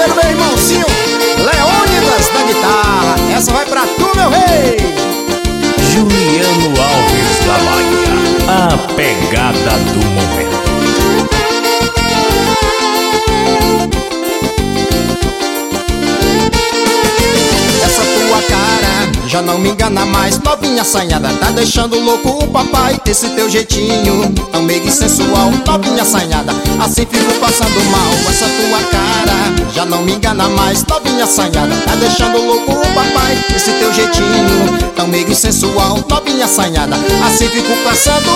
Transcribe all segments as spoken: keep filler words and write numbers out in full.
parceiro, meu irmãozinho Leônidas da guitarra. Essa vai pra tu, meu rei. Juliano Alves da Bahia, a pegada do momento. Essa tua cara já não me engana mais, novinha assanhada, tá deixando louco o papai. Esse teu jeitinho tão meio sensual, novinha assanhada, assim fico passando mal. Essa tua cara já não me engana mais, novinha assanhada, tá deixando louco o papai. Esse teu jeitinho tão meio sensual, novinha assanhada, assim fico passando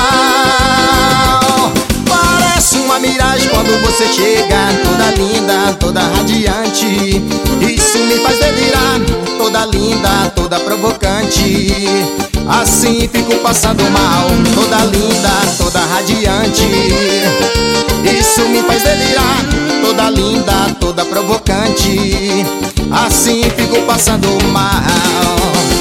mal. Parece uma miragem quando você chega, toda linda, toda radiante. Isso me faz delirar, toda linda, toda provocante. Assim fico passando mal, toda linda, toda radiante. Isso me faz delirar, toda linda, toda provocante. Assim fico passando mal.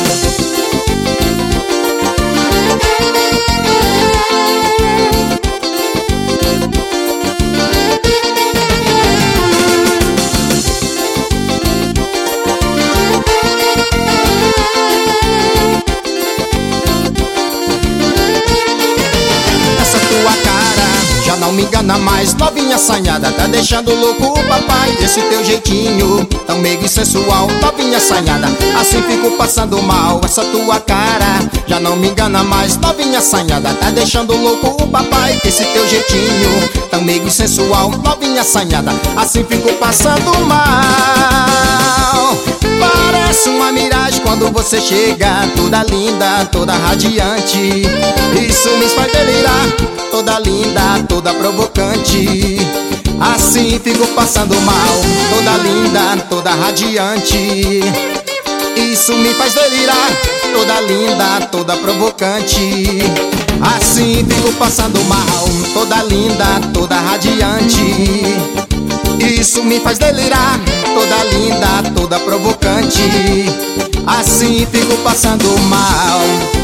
Não me engana mais, novinha assanhada, tá deixando louco o papai. Esse teu jeitinho tão meio sensual, novinha assanhada, assim fico passando mal. Essa tua cara já não me engana mais, novinha assanhada, tá deixando louco o papai. Esse teu jeitinho tão meio sensual, novinha assanhada, assim fico passando mal. Parece uma miragem quando você chega, toda linda, toda radiante. Isso me faz delirar, toda linda, toda provocante. Assim fico passando mal, toda linda, toda radiante. Isso me faz delirar, toda linda, toda provocante. Assim fico passando mal, toda linda, toda radiante. Isso me faz delirar, toda linda, toda provocante. Assim fico passando mal.